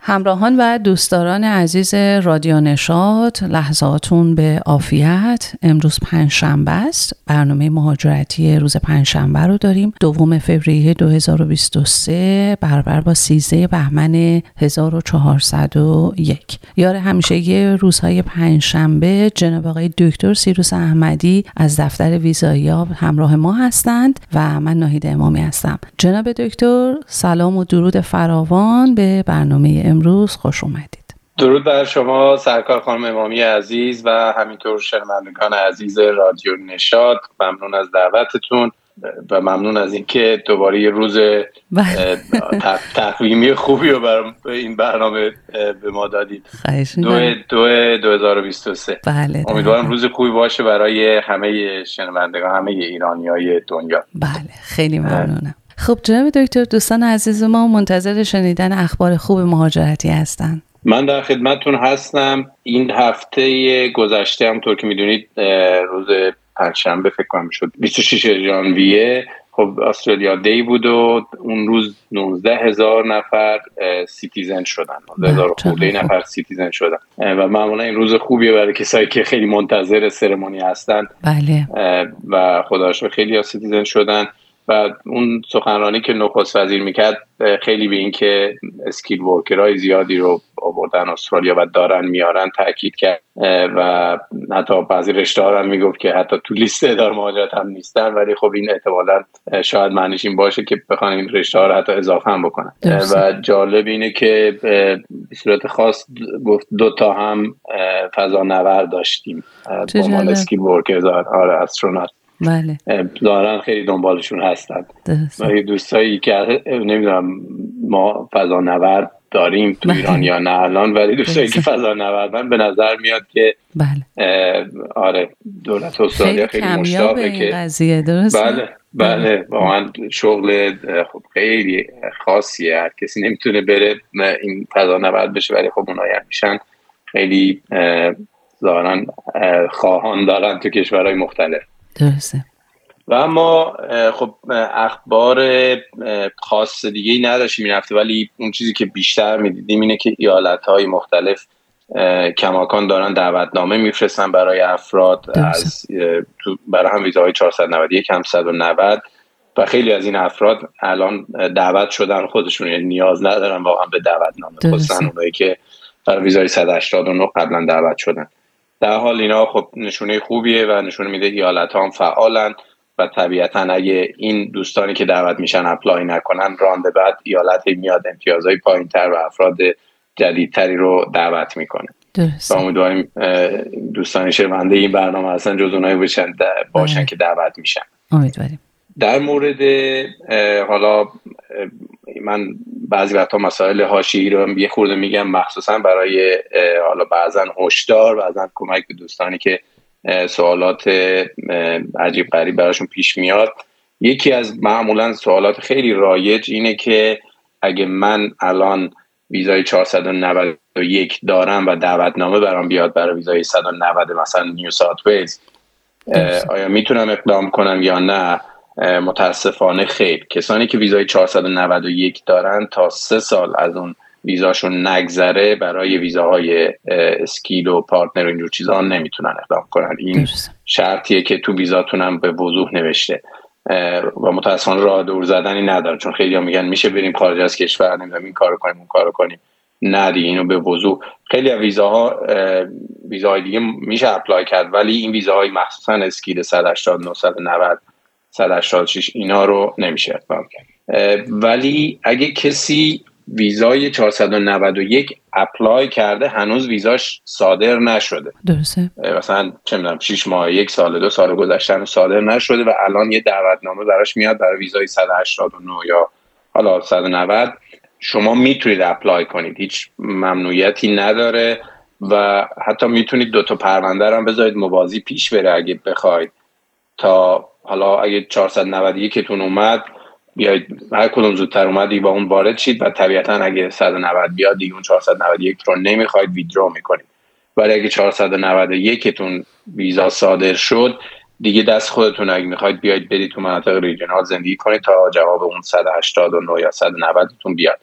همراهان و دوستداران عزیز رادیو نشاط، لحظاتون به عافیت. امروز پنجشنبه است. برنامه مهاجرتی روز پنجشنبه رو داریم. 2 فوریه 2023 برابر با 13 بهمن 1401. یار همیشگی روزهای پنجشنبه جناب آقای دکتر سیروس احمدی از دفتر ویزایی همراه ما هستند و من ناهید امامی هستم. جناب دکتر سلام و درود فراوان به برنامه امروز خوش اومدید. درود بر شما سرکار خانم امامی عزیز و همینطور شنوندگان عزیز رادیو نشاط. ممنون از دعوتتون و ممنون از اینکه دوباره یه روز تقویمی خوبی رو برای این برنامه به ما دادید. 2023. بله. امیدوارم روز خوبی باشه برای همه شنوندگان، همه ایرانیای دنیا. بله، خیلی ممنونم. خب جناب دکتر، دوستان عزیز ما منتظر شنیدن اخبار خوب مهاجرتی هستن. من در خدمتتون هستم. این هفته گذشته همونطور که میدونید روز پنجشنبه فکر کنم شد 26 ژانویه، خب استرالیا دی بود و اون روز 19,000 نفر سیتیزن شدن. 19,000 خورده نفر سیتیزن شدن و معمولا این روز خوبیه برای کسایی که خیلی منتظر سرمونی هستن. بله. و خدا رو شکر خیلی ها سیتیزن شدن و اون سخنرانی که نخست وزیر میکرد خیلی به این که اسکیل ورکرهای زیادی رو آوردن استرالیا و دارن میارن تاکید کرد و حتی بعضی رشته ها هم میگفت که حتی تو لیست اداره مهاجرت هم نیستن، ولی خب این احتمالاً شاید معنیش این باشه که بخوان این رشته ها رو حتی اضافه هم بکنن. و جالب اینه که به صورت خاص گفت 2 هم فضانورد داشتیم با عنوان اسکیل ورکرز، استرونات. بله. دارن خیلی دنبالشون هستن. دوستایی که نمیدونم ما فضانورد داریم تو ایران یا نه الان، ولی دوستایی که فضانوردن به نظر میاد که بله. دولت استرالیا خیلی مشتاقه که قضیه. درسته؟ بله واقعا شغل خیلی خاصیه. هر کسی نمیتونه بره این فضانورد بشه، ولی خب اونایی هم میشن. خیلی ظاهرا خواهان دارن تو کشورهای مختلف. درسته. و اما خب اخبار خاص دیگه ای نداشتیم این هفته، ولی اون چیزی که بیشتر میدیدیم اینه که ایالت‌های مختلف کماکان دارن دعوتنامه میفرستن برای افراد از برای هم ویزاهای 491 هم 190 و خیلی از این افراد الان دعوت شدن خودشون، یعنی نیاز ندارن واقعا به دعوتنامه، خصوصا اونایی که برای ویزای 189 قبلا دعوت شدن. در حال اینا خب نشونه خوبیه و نشونه میده ایالت‌ها هم فعالن و طبیعتاً اگه این دوستانی که دعوت میشن اپلای نکنن، رانده بعد ایالت میاد امتیازهای پایین‌تر و افراد جدیدتری رو دعوت میکنه. درست. و امیدواریم دوستان شنونده این برنامه اصلا جز اونایی باشن که دعوت میشن. امیدواریم. در مورد حالا من بعضی وقتا مسائل حاشیه‌ای رو یه خورده میگم، مخصوصا برای حالا بعضن هشدار، بعضن کمک به دوستانی که سوالات عجیب غریب براشون پیش میاد. یکی از معمولا سوالات خیلی رایج اینه که اگه من الان ویزای 491 دارم و دعوتنامه برام بیاد برای ویزای 190 مثلا نیو ساوت ویلز، آیا میتونم اقدام کنم یا نه؟ متاسفانه خیر. کسانی که ویزای 491 دارن تا 3 سال از اون ویزاشون نگذره برای ویزاهای اسکیل و پارتنر و اینجور چیزا نمیتونن اقدام کنن. این شرطیه که تو ویزاتون هم به وضوح نوشته و متاسفانه راه دور زدنی نداره، چون خیلی ها میگن میشه بریم خارج از کشور، نمیدونم این کارو کنیم اون کارو کنیم. نه دیگه، اینو به وضوح خیلی از ویزاهای دیگه میشه اپلای کرد، ولی این ویزاهای مخصوصا اسکیل 189 190 186 اینا رو نمیشه اقدام کرد. ولی اگه کسی ویزای 491 اپلای کرده هنوز ویزاش صادر نشده، درسته، مثلا چه میدونم 6 ماه 1 سال 2 سال گذشتن صادر نشده و الان یه دعوتنامه براش میاد برای ویزای 189 یا حالا 190، شما میتونید اپلای کنید، هیچ ممنوعیتی نداره و حتی میتونید 2 تا پرونده هم بذارید موازی پیش بره اگه بخواید، تا حالا اگه 491 تون اومد بیاید هر کدوم زودتر اومدی با اون وارد شید و طبیعتا اگه 190 بیاد دیگه اون 491 رو نمیخواید ویدرو میکنید، ولی اگه 491 تون ویزا صادر شد دیگه دست خودتون، اگه میخواید بیاید برید تو مناطق ریجنال زندگی کنید تا جواب اون 189 یا 190 تون بیاد.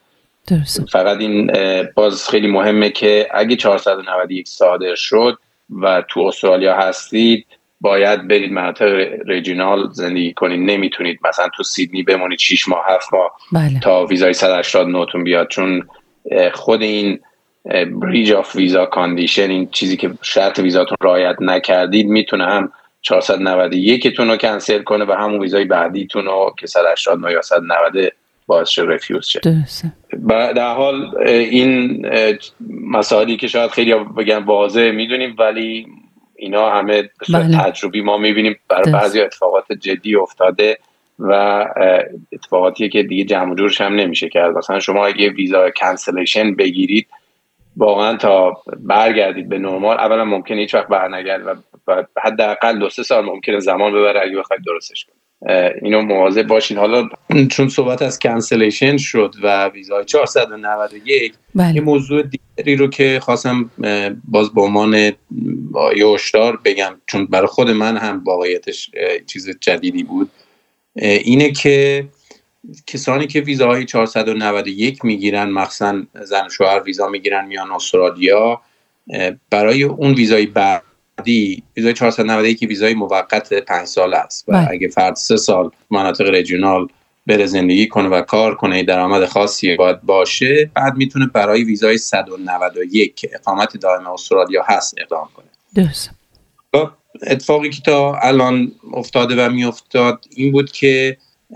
درسته. فقط این باز خیلی مهمه که اگه 491 صادر شد و تو استرالیا هستید باید برید مناطق ریجینال زندگی کنید. نمیتونید مثلا تو سیدنی بمونید 6 ماه 7 ماه بله. تا ویزای 189 تون بیاد، چون خود این بریج آف ویزا کاندیشن، این چیزی که شرط ویزاتون رعایت نکردید، میتونه هم 491 تون رو کنسل کنه و همون ویزای بعدیتون رو که 189 یا 190 باعث شه رفیوز شه. درسته. در حال این مسائلی که شاید خیلی بگن واضح میدونیم، ولی اینا همه به صورت تجربی ما میبینیم برای بعضی اتفاقات جدی افتاده و اتفاقاتی که دیگه جمع و جورش هم نمیشه کرد. مثلا شما اگه ویزا کنسلیشن بگیرید واقعا تا برگردید به نرمال، اولا ممکنه هیچ وقت برنگردید و حداقل 2-3 سال ممکنه زمان ببره اگه بخواید درستش کنید. اینو مواظب باشین. حالا چون صحبت از کنسلیشن شد و ویزای 491 بله. یه موضوع دیگری رو که خواستم باز به عنوان یه هشدار بگم، چون برای خود من هم واقعیتش چیز جدیدی بود، اینه که کسانی که ویزاهای 491 میگیرن، مخصوصا زن و شوهر ویزا میگیرن میان استرالیا، برای اون ویزای بعدی، ویزای 491 ویزای موقت 5 ساله است و اگه فرد 3 سال مناطق ریجینال بره زندگی کنه و کار کنه، درآمد خاصی باید باشه، بعد میتونه برای ویزای 191 که اقامت دائم استرالیا هست اقدام کنه. درست. اتفاقی که تا الان افتاده و میافتاد این بود که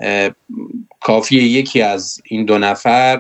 کافیه یکی از این 2 نفر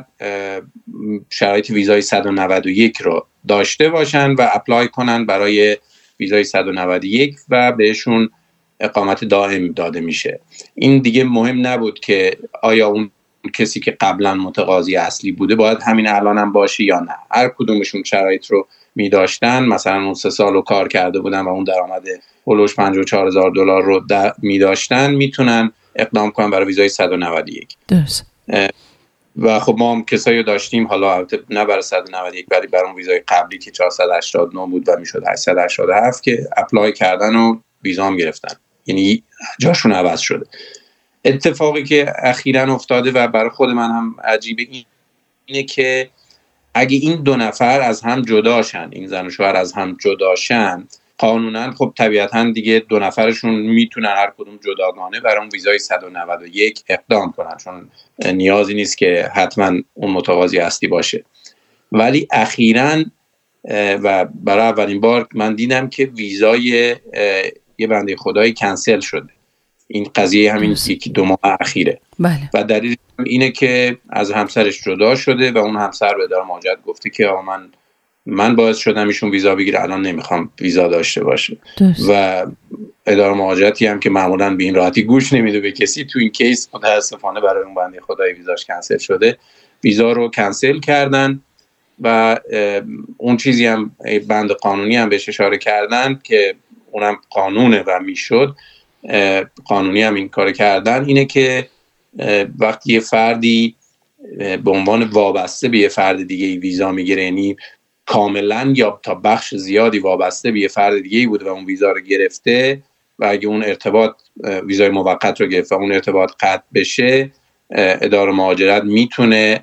شرایط ویزای 191 رو داشته باشن و اپلای کنن برای ویزای 191 و بهشون اقامت دائم داده میشه. این دیگه مهم نبود که آیا اون کسی که قبلا متقاضی اصلی بوده باید همین الان هم باشه یا نه. هر کدومشون شرایط رو میداشتن، مثلا اون 3 سال رو کار کرده بودن و اون درآمد هولوش $54,000 رو میداشتن، میتونن اقدام کنن برای ویزای 191. درست. و خب ما هم کسایی داشتیم، حالا نه برای 191 ولی برای اون ویزای قبلی که 489 بود و میشد 887 که اپلای کردن و ویزا هم گرفتن، یعنی جاشون عوض شده. اتفاقی که اخیراً افتاده و برای خود من هم عجیبه اینه که اگه این 2 نفر از هم جداشن، این زن و شوهر از هم جداشن، قانونا خب طبیعتاً دیگه 2 نفرشون میتونن هر کدوم جداگانه برای اون ویزای 191 اقدام کنن، چون نیازی نیست که حتما اون متقاضی اصلی باشه. ولی اخیراً و برای اولین بار من دیدم که ویزای یه بنده خدایی کنسل شده. این قضیه همین 1-2 ماه اخیره. بله. و دلیل اینه که از همسرش جدا شده و اون همسر به اداره مهاجرت گفته که من باعث شدم ایشون ویزا بگیره، الان نمیخوام ویزا داشته باشه. و اداره مهاجرتی هم که معمولا به این راحتی گوش نمیده به کسی، تو این کیس متاسفانه برای اون بنده خدای ویزاش کنسل شده، ویزا رو کنسل کردن و اون چیزی هم بند قانونی هم بهش اشاره کردن که اونم قانونه و میشد قانونی هم این کار کردن، اینه که وقتی یه فردی به عنوان وابسته به یه فرد دیگه ویزا میگیره، یعنی کاملا یا تا بخش زیادی وابسته به یه فرد دیگه بوده و اون ویزا رو گرفته و اگه اون ارتباط ویزای موقت رو گرفته و اون ارتباط قطع بشه، اداره مهاجرت میتونه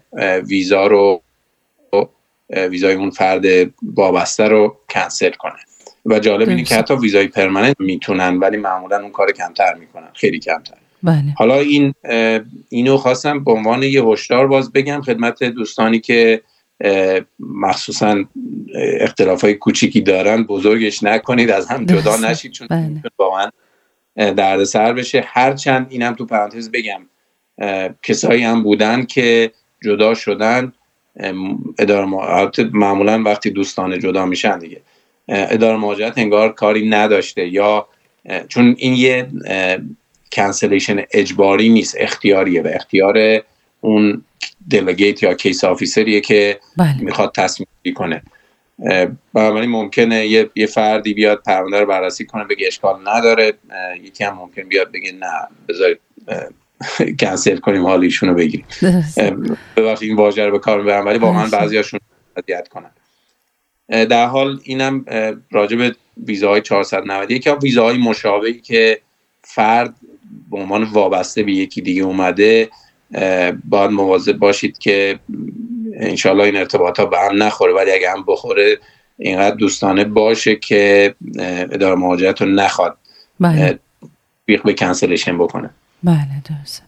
ویزای اون فرد وابسته رو کنسل کنه. و جالب اینه که حتی ویزای پرمننت میتونن، ولی معمولا اون کار کمتر میکنن، خیلی کمتر. بله. حالا اینو خواستم به عنوان یه هشدار باز بگم خدمت دوستانی که مخصوصا اختلافای کوچیکی دارن، بزرگش نکنید، از هم جدا نشید، چون واقعا دردسر بشه. هرچند اینم تو پرانتز بگم کسایی هم بودن که جدا شدن، اداره معمولا وقتی دوستان جدا میشن دیگه اداره مهاجرت انگار کاری نداشته، یا چون این یه کانسلیشن اجباری نیست، اختیاریه و اختیار اون دلگیت یا کیس آفیسریه که میخواد تصمیم گیری کنه. بنابراین ممکنه یه فردی بیاد پرونده رو بررسی کنه بگه اشکال نداره، یکی هم ممکن بیاد بگه نه بذارید کنسل کنیم حال ایشونو بگیریم. ببخشید این واژه رو به کار میبرم، ولی واقعا بعضیاشون اذیت کنن. در حال اینم راجع به ویزاهای 491 یا ویزاهای مشابهی که فرد به عنوان وابسته به یکی دیگه اومده، باید مواظب باشید که انشالله این ارتباطات به هم نخوره، ولی اگه هم بخوره اینقدر دوستانه باشه که اداره مهاجرت رو نخواد بیق به کنسلشن بکنه. بله درسته.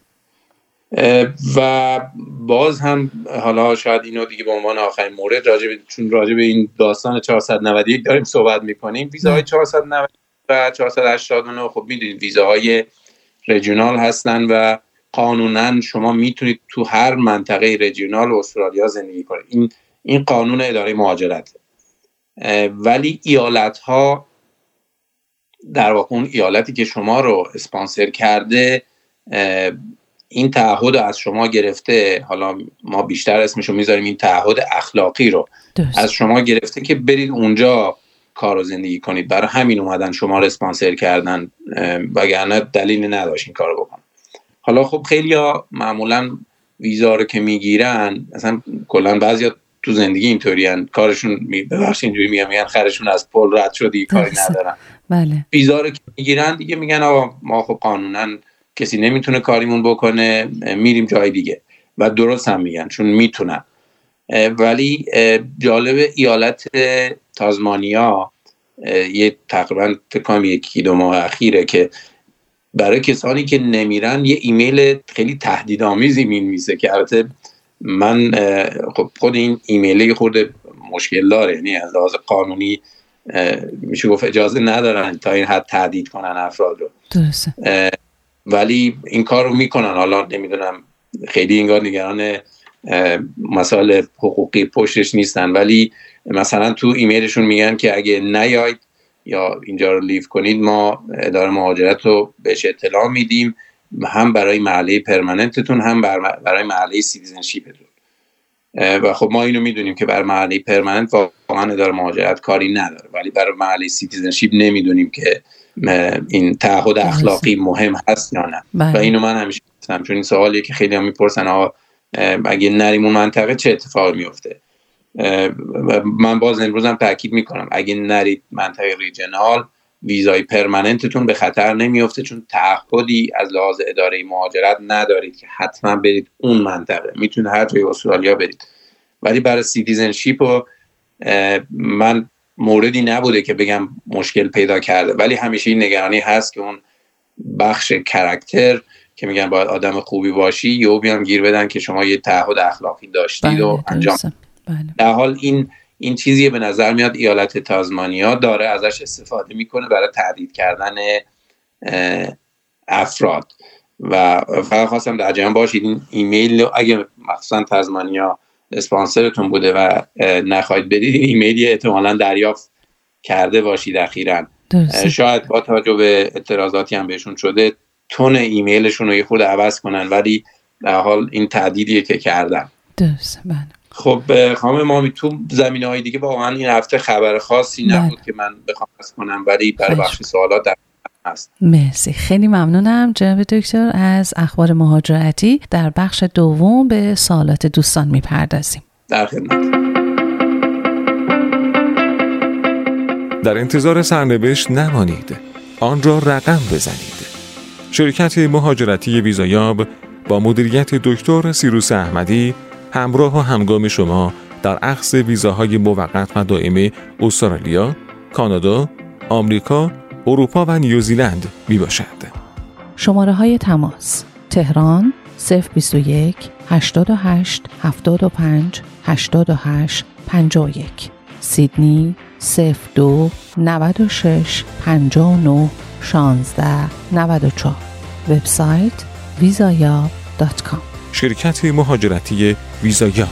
و باز هم حالا شاید اینو دیگه به عنوان آخرین مورد چون راجع به این داستان 491 داریم صحبت میکنیم، ویزاهای 490 و 489 خب میدونید ویزاهای رژیونال هستن و قانونا شما میتونید تو هر منطقه رژیونال استرالیا زندگی کنید. این قانون اداره مهاجرت. ولی ایالت ها در واقع اون ایالتی که شما رو اسپانسر کرده این تعهد از شما گرفته، حالا ما بیشتر اسمشو میذاریم این تعهد اخلاقی رو از شما گرفته که برید اونجا کار و زندگی کنید. برای همین اومدن شما رو اسپانسر کردن، وگرنه دلیلی نداشت این کار رو بکنن. حالا خب خیلی‌ها معمولا ویزا رو که میگیرن، مثلا کلا بعضیا تو زندگی اینطورین، کارشون ببخشید اینجوری میگن خرشون از پل رد شد دیگه کاری ندارن. بله. ویزا رو که میگیرن دیگه میگن آقا ما خب قانونا کسی نمیتونه کاریمون بکنه، میریم جای دیگه. و درست هم میگن چون میتونن. ولی جالب ایالت تازمانیا یه تقریبا فکر 1-2 ماه اخیره که برای کسانی که نمیرن یه ایمیل خیلی تهدیدآمیزی می‌نویسه که البته من خب خود این ایمیل خورده مشکل داره، یعنی از لحاظ قانونی میشه گفت اجازه ندارن تا این حد تهدید کنن افراد رو. درسته. ولی این کار رو میکنن. حالا نمیدونم خیلی انگار نگران مسائل حقوقی پشتش نیستن، ولی مثلا تو ایمیلشون میگن که اگه نیاید یا اینجا رو لیو کنید ما اداره مهاجرت رو بهش اطلاع میدیم، هم برای محله پرمننتتون هم برای محله سیتیزنشیپتون. و خب ما اینو میدونیم که برای محله پرمننت واقعا اداره مهاجرت کاری نداره، ولی برای محله سیتیزنشیپ نمیدونیم که این تعهد اخلاقی مهم هست یا نه. و اینو من همیشه گفتم چون این سوالیه که خیلی هم میپرسن اگه نریم اون منطقه چه اتفاقی میفته. و من باز امروز هم تاکید میکنم اگه نرید منطقه ریجنال ویزای پرمننتتون به خطر نمیفته، چون تعهدی از لحاظ اداره مهاجرت ندارید که حتما برید اون منطقه، میتونید هر جای استرالیا برید. ولی برای سیتیزنشیپ من موردی نبوده که بگم مشکل پیدا کرده، ولی همیشه این نگرانی هست که اون بخش کاراکتر که میگن باید آدم خوبی باشی یا بیان گیر بدن که شما یه تعهد اخلاقی داشتید و انجام. در حال این چیزیه به نظر میاد ایالت تازمانیا داره ازش استفاده میکنه برای تهدید کردن افراد. و فقط خواستم در جریان باشید این ایمیل اگه مخصوصا تازمانیا اسپانسرتون بوده و نخواهید برید این ایمیلی احتمالاً دریافت کرده باشید اخیراً. شاید با توجه به اعتراضاتی هم بهشون شده تون ایمیلشون رو یه خورده عوض کنن، ولی در حال این تهدیدیه که کردن. درسته. بله. خب خانم مامی تو زمینه‌های دیگه واقعا این هفته خبر خاصی نبود که من بخوام از کنم، ولی برای بخش سوالات در هست. مرسی، خیلی ممنونم جناب دکتر. از اخبار مهاجرتی در بخش دوم به سوالات دوستان میپردازیم. در خدمت. در انتظار سرنوشت نمانید، آن را رقم بزنید. شرکت مهاجرتی ویزایاب با مدیریت دکتر سیروس احمدی همراه و همگام شما در اخذ ویزاهای موقت و دائم استرالیا، کانادا، آمریکا، اروپا و نیوزیلند می باشد. شماره های تماس: تهران 021 88 75 88 51، سیدنی 02 96 59 16 94، وبسایت vizayab.com. شرکت مهاجرتی ویزایاب.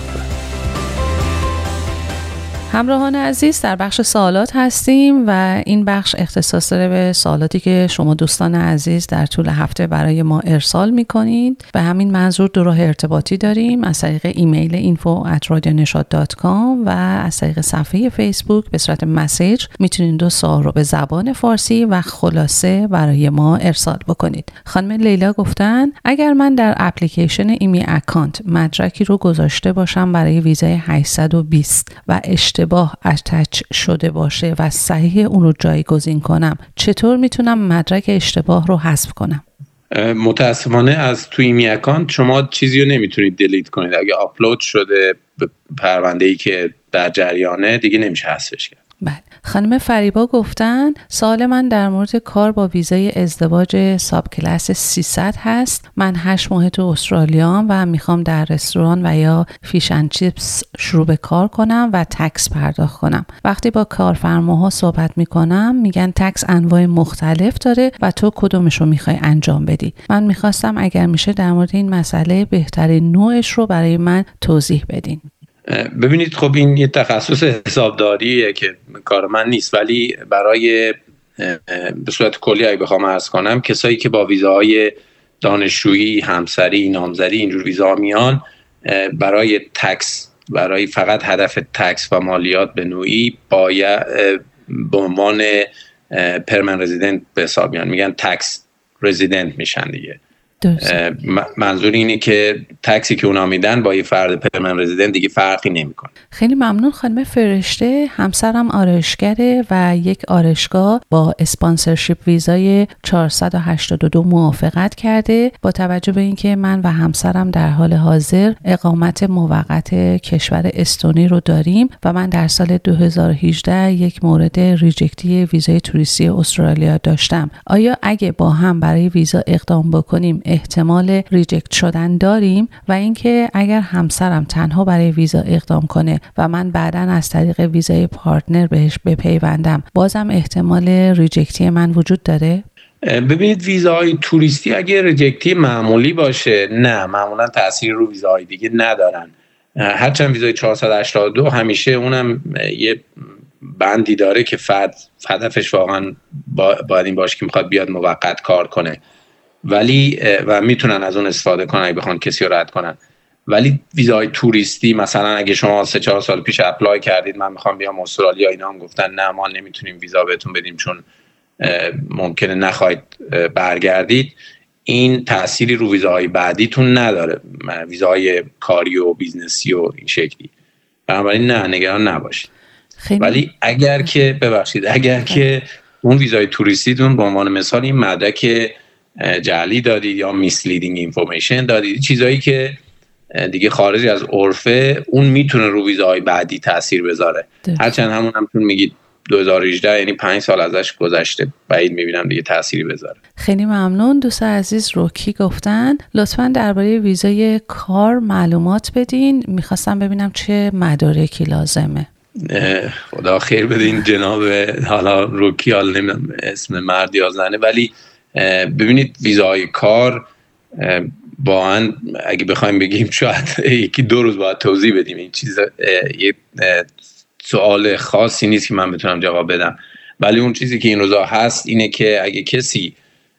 همراهان عزیز، در بخش سوالات هستیم و این بخش اختصاص داره به سوالاتی که شما دوستان عزیز در طول هفته برای ما ارسال میکنید. به همین منظور دو راه ارتباطی داریم، از طریق ایمیل info@radioneshad.com و از طریق صفحه فیسبوک به صورت مسیج میتونید دو سوال رو به زبان فارسی و خلاصه برای ما ارسال بکنید. خانم لیلا گفتن اگر من در اپلیکیشن ایمی اکانت مدرکی رو گذاشته باشم برای ویزای 820 و اشتباه اتچ شده باشه و صحیح اون رو جایگزین کنم، چطور میتونم مدرک اشتباه رو حذف کنم؟ متاسفانه از توی ایمی اکانت شما چیزی رو نمیتونید دیلیت کنید. اگه آپلود شده پرونده‌ای که در جریانه دیگه نمیشه حذفش کرد. بله. خانم فریبا گفتن سوال من در مورد کار با ویزای ازدواج ساب کلاس 300 هست. من 8 ماه تو استرالیام و میخوام در رستوران و یا فیش اند چیپس شروع به کار کنم و تکس پرداخت کنم. وقتی با کارفرماها صحبت میکنم میگن تکس انواع مختلف داره و تو کدومش رو میخوای انجام بدی. من میخواستم اگر میشه در مورد این مسئله بهترین نوعش رو برای من توضیح بدین. ببینید خب این یه تخصص حسابداریه که کار من نیست، ولی برای به صورت کلی اگه بخوام عرض کنم کسایی که با ویزاهای دانشجویی، همسری، نامزدی اینجور ویزا میان برای تکس، برای فقط هدف تکس و مالیات به نوعی باید به عنوان پرمننت رزیدنت به حساب میان، میگن تکس رزیدنت میشن دیگه. منظور اینه که تکسی که اونا میدن با یه فرد پرمننت رزیدنت دیگه فرقی نمیکنه. خیلی ممنون خانم فرشته. همسرم آرایشگره و یک آرایشگاه با اسپانسرشیپ ویزای 482 موافقت کرده. با توجه به اینکه من و همسرم در حال حاضر اقامت موقت کشور استونی رو داریم و من در سال 2018 یک مورد ریجکتی ویزای توریستی استرالیا داشتم، آیا اگه با هم برای ویزا اقدام بکنیم احتمال ریجکت شدن داریم؟ و اینکه اگر همسرم تنها برای ویزا اقدام کنه و من بعداً از طریق ویزای پارتنر بهش بپیوندم، بازم احتمال ریجکتی من وجود داره؟ ببینید ویزاهای توریستی اگه ریجکتی معمولی باشه نه، معمولا تأثیر رو ویزاهای دیگه ندارن. هرچند ویزای 482 همیشه اونم یه بندی داره که هدفش واقعا باید این باشه که میخواد بیاد موقت کار کنه، ولی و میتونن از اون استفاده کنن اگه بخوان کسی رو رد کنن. ولی ویزای توریستی مثلا اگه شما 3-4 سال پیش اپلای کردید من میخوام بیام استرالیا، اینا هم گفتن نه ما نمیتونیم ویزا بهتون بدیم چون ممکنه نخواید برگردید، این تأثیری رو ویزاهای بعدیتون نداره، ویزاهای کاری و بیزنسی و این شکلی. بنابراین نه، نگران نباشید. ولی اگر که اون ویزای توریستیتون به عنوان مثال این مدرک جعلی دادید یا میسلیدینگ اینفورمیشن دادید، چیزایی که دیگه خارج از عرفه، اون میتونه رو ویزاهای بعدی تاثیر بذاره. هرچند همون هم چون میگید 2018 یعنی 5 سال ازش گذشته، بعید میبینم دیگه تأثیری بذاره. خیلی ممنون. دوست عزیز روکی گفتن لطفاً درباره ویزای کار معلومات بدین، میخواستم ببینم چه مدارکی لازمه. خدا خیر بدین جناب حالا روکی، حالا نمیدونم اسم مرد یا زنه، ولی ببینید ویزای کار واقعا اگه بخوایم بگیم شاید 1-2 روز باید توضیح بدیم. این چیز یه سوال خاصی نیست که من بتونم جواب بدم، ولی اون چیزی که این روزا هست اینه که اگه کسی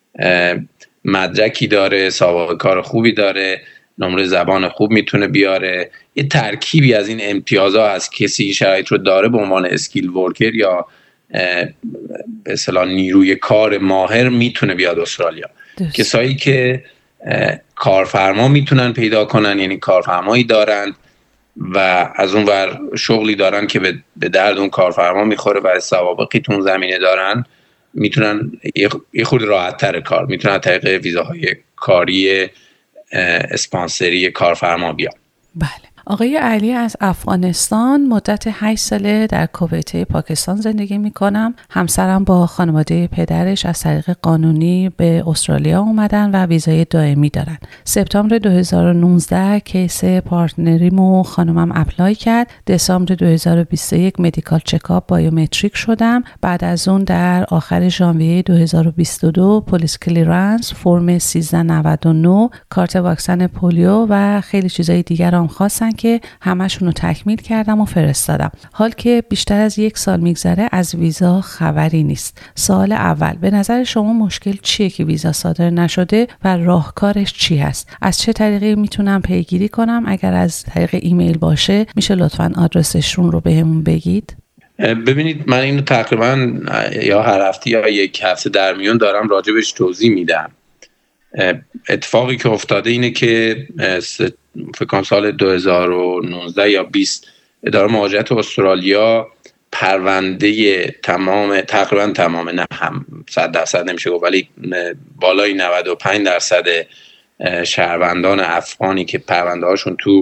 مدرکی داره، سابقه کار خوبی داره، نمره زبان خوب میتونه بیاره، یه ترکیبی از این امتیازها هست، کسی این شرایط رو داره به عنوان اسکیل ورکر یا به اصطلاح نیروی کار ماهر میتونه بیاد استرالیا. کسایی که کارفرما میتونن پیدا کنن، یعنی کارفرمایی دارن و از اون ور شغلی دارن که به درد اون کارفرما میخوره و سوابقی تو اون زمینه دارن، میتونن یه خورده راحت تر کار میتونن طریق ویزاهای کاری اسپانسری کارفرما بیان. بله. آقای علی از افغانستان، مدت 8 ساله در کویت پاکستان زندگی میکنم. همسرم با خانواده پدرش از طریق قانونی به استرالیا اومدن و ویزای دائمی دارن. سپتامبر 2019 کیس پارتنریمو خانمم اپلای کرد. دسامبر 2021 مدیکال چکاپ بایومتریک شدم. بعد از اون در آخر ژانویه 2022 پلیس کلیرنس، فرم 1399، کارت واکسن پولیو و خیلی چیزای دیگر هم خواستن که همشون رو تکمیل کردم و فرستادم. حال که بیشتر از 1 سال میگذره از ویزا خبری نیست. سوال اول، به نظر شما مشکل چیه که ویزا صادر نشده و راهکارش چی هست؟ از چه طریقی میتونم پیگیری کنم؟ اگر از طریق ایمیل باشه میشه لطفاً آدرسشون رو بهمون بگید؟ ببینید من اینو تقریبا یا هر هفته یا 1 هفته در میون دارم راجبش توضیح میدم. اتفاقی که افتاده اینه که فکر کنم سال 2019 یا 20 اداره مهاجرت استرالیا پرونده تقریبا تمام، نه هم 100% نمیشه گفت، ولی بالای 95% شهروندان افغانی که پرونده هاشون تو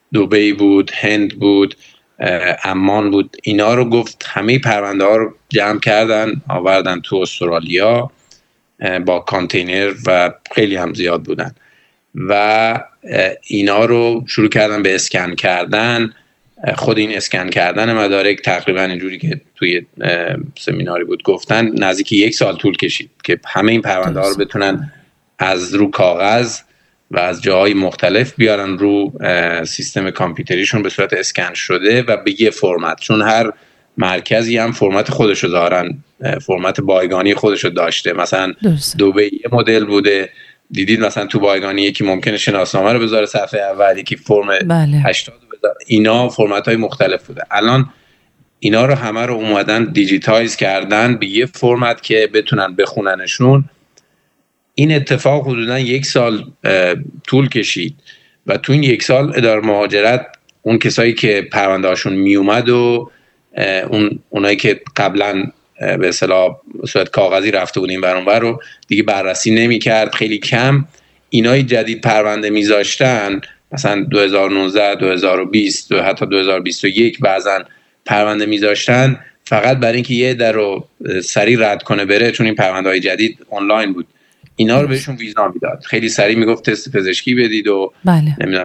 دبی بود، هند بود، عمان بود. اینا رو گفت همه پرونده ها رو جمع کردن آوردن تو استرالیا با کانتینر و خیلی هم زیاد بودن و اینا رو شروع کردن به اسکن کردن. خود این اسکن کردن مدارک تقریبا اینجوری که توی سمیناری بود گفتن نزدیک 1 سال طول کشید که همه این پرونده ها رو بتونن از رو کاغذ و از جاهای مختلف بیارن رو سیستم کامپیوتریشون به صورت اسکن شده و به یه فرمت، چون هر مرکزی هم فرمت خودشو دارن، فرمت بایگانی خودشو داشته. مثلا دبی یه مدل بوده، دیدید مثلا تو بایگانی یکی ممکنه شناسنامه رو بذاره صفحه اول، یکی فرم 80 بذاره. اینا فرمت های مختلف بوده. الان اینا رو همه رو اومدن دیجیتایز کردن به یه فرمت که بتونن بخوننشون. این اتفاق حدوداً 1 سال طول کشید و تو این 1 سال اداره مهاجرت اون کسایی که پرونده هاشون می اومد و اونایی که قبلا به اصطلاح صورت کاغذی رفته بودیم برانور رو دیگه بررسی نمی کرد، خیلی کم. اینای جدید پرونده میذاشتن، مثلا 2019 2020 و حتی 2021 بعضن پرونده میذاشتن فقط برای اینکه یه در رو سریع رد کنه بره، چون این پرونده های جدید آنلاین بود. اینا رو بهشون ویزا میداد، خیلی سریع میگفت تست پزشکی بدید و نمیدونم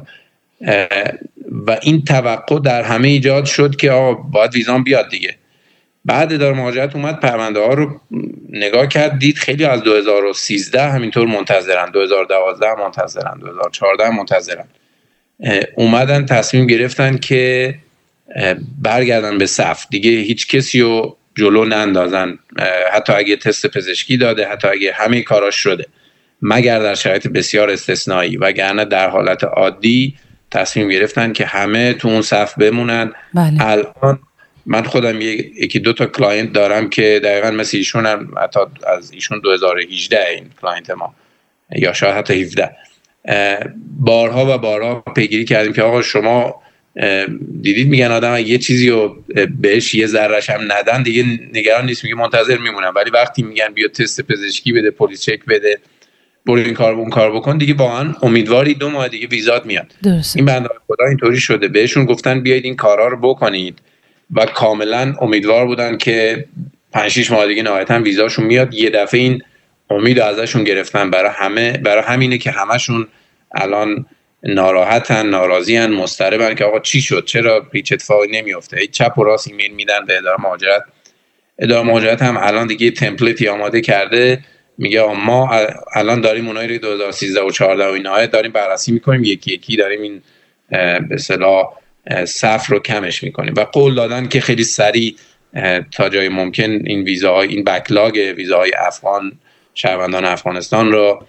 و این توقع در همه ایجاد شد که باید ویزا بیاد دیگه. بعد اداره مهاجرت اومد پرونده ها رو نگاه کرد، دید خیلی از 2013 همینطور منتظرن، 2012 منتظرن، 2014 منتظرن. اومدن تصمیم گرفتن که برگردن به صف، دیگه هیچ کسی رو جلو نندازن، حتی اگه تست پزشکی داده، حتی اگه همه کاراش شده، مگر در شرایط بسیار استثنایی، وگرنه در حالت عادی تصمیم گرفتن که همه تو اون صف بمونن. الان من خودم یکی 2 تا کلاینت دارم که دقیقاً مثل ایشون هم، حتی از ایشون 2018 این کلاینت ما، یا شاید حتی 17. بارها و بارها پیگیری کردیم که آقا شما دیدید میگن آدم یه چیزی رو بهش یه ذره‌اش هم ندن دیگه نگران نیست، میگه منتظر میمونم، ولی وقتی میگن بیا تست پزشکی بده، پلیس چک بده، برو این کار اون کار بکن، دیگه واقعا امیدواری 2 ماه دیگه ویزات میاد. این بنده خدا اینطوری شده، بهشون گفتن بیاید این کارا رو بکنید و کاملا امیدوار بودن که 5-6 ماه دیگه نهایتا ویزاشون میاد. یه دفعه این امید ازشون گرفتن. برای همینه که همشون الان ناراحتن، ناراضی‌ان، مضطربن که آقا چی شد، چرا هیچ اتفاقی نمیفته. چپ و راست ایمیل میدن به اداره مهاجرت. اداره مهاجرت هم الان دیگه تمپلیتی آماده کرده، میگه ما الان داریم اونایی رو 2013 و 14 و اینا داریم بررسی میکنیم، یکی یکی داریم این به اصطلاح صف رو کمش میکنیم و قول دادن که خیلی سریع تا جای ممکن این ویزاهای، این بکلاگ ویزاهای افغان شهروندان افغانستان رو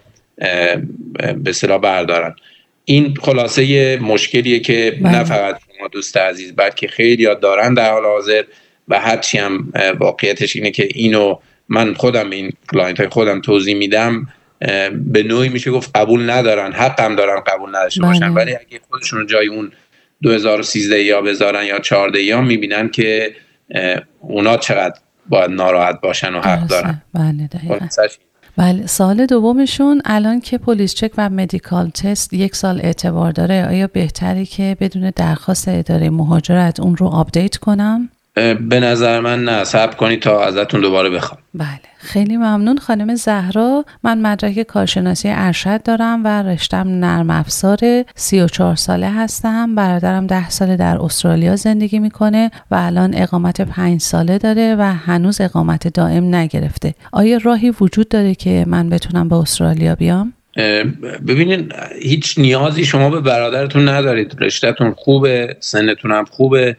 به اصطلاح بردارن. این خلاصه مشکلیه که نه فقط شما دوست عزیز بلکه خیلی ها دارن در حال حاضر و هرچی هم واقعیتش اینه که اینو من خودم به این کلاینت های خودم توضیح میدم، به نوعی میشه گفت قبول ندارن، حقم دارن قبول نداشته باشن، ولی اگه خودشون جای اون 2013 یا بذارن یا 14 یا میبینن که اونا چقدر باید ناراحت باشن و حق دارن. بله دقیقاً. بله. سال دومشون الان که پلیس چک و مدیکال تست 1 سال اعتبار داره، آیا بهتره که بدون درخواست اداره مهاجرت اون رو آپدیت کنم؟ به نظر من نه، صبر کنید تا ازتون دوباره بخوام. بله خیلی ممنون خانم زهرا. من مدرک کارشناسی ارشد دارم و رشتم نرم افزار، 34 ساله هستم. برادرم 10 ساله در استرالیا زندگی میکنه و الان اقامت 5 ساله داره و هنوز اقامت دائم نگرفته. آیا راهی وجود داره که من بتونم به استرالیا بیام؟ ببینین هیچ نیازی شما به برادرتون ندارید، رشته‌تون خوبه، سنتون هم خوبه،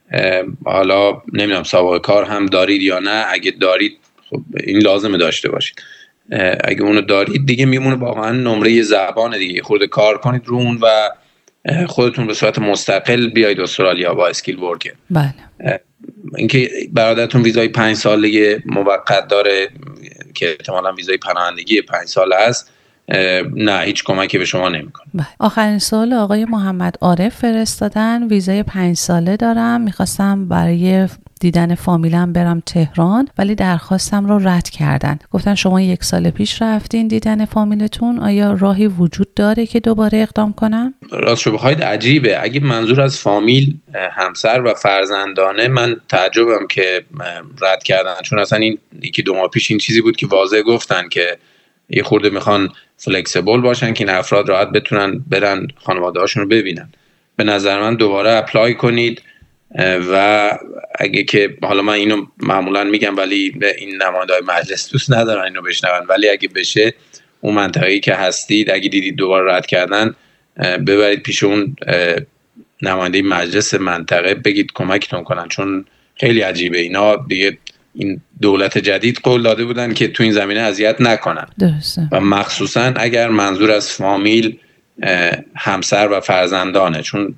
حالا نمیدونم سابقه کار هم دارید یا نه. اگه دارید خب این لازمه داشته باشید، اگه اونو دارید دیگه میمونه واقعا نمره زبان دیگه، خورده کار کنید رو اون و خودتون به صورت مستقل بیاید استرالیا با اسکیل ورکر. بله. اینکه برادرتون ویزای 5 ساله موقت داره که احتمالاً ویزای پناهندگی 5 ساله است، نه هیچ کمکی به شما نمیکنه. آخرین سوال آقای محمد عارف فرستادن. ویزای 5 ساله دارم، میخواستم برای دیدن فامیلم برم تهران ولی درخواستم رو رد کردن. گفتن شما 1 سال پیش رفتین دیدن فامیلتون، آیا راهی وجود داره که دوباره اقدام کنم؟ راست شو بخواید عجیبه. اگه منظور از فامیل همسر و فرزندانه، من تعجبم که رد کردن، چون اصلا این 1-2 ماه پیش این چیزی بود که واضح گفتن که یه خورده میخوان فلکسیبل باشن که این افراد راحت بتونن برن خانواده هاشون رو ببینن. به نظر من دوباره اپلای کنید و اگه که حالا من اینو معمولا میگم ولی این نماینده‌های مجلس دوست ندارن اینو بشنون، ولی اگه بشه اون منطقه‌ای که هستید اگه دیدید دوباره رد کردن ببرید پیش اون نماینده مجلس منطقه بگید کمکتون کنن، چون خیلی عجیبه. اینا دیگه این دولت جدید قول داده بودن که تو این زمینه اذیت نکنن. درسته. و مخصوصا اگر منظور از فامیل همسر و فرزندانه، چون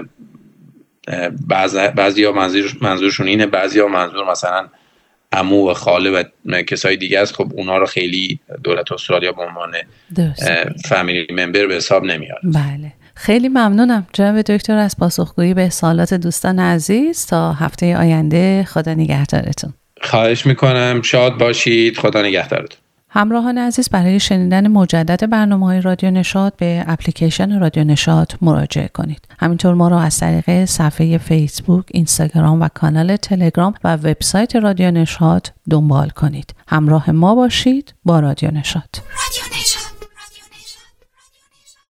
بعضیا منظورشون اینه، بعضیا منظور مثلا عمو و خاله و کسای دیگه است. خب اونا رو خیلی دولت استرالیا به عنوان فامیلی ممبر به حساب نمیاره. بله، خیلی ممنونم جناب دکتر از پاسخگویی به سوالات دوستان عزیز. تا هفته آینده خدا نگهدارتون. خواهش میکنم، شاد باشید، خدا نگهدارتون. همراهان عزیز، برای شنیدن مجدد برنامه‌های رادیو نشاط به اپلیکیشن رادیو نشاط مراجعه کنید. همینطور ما را از طریق صفحه فیسبوک، اینستاگرام و کانال تلگرام و وبسایت رادیو نشاط دنبال کنید. همراه ما باشید با رادیو نشاط.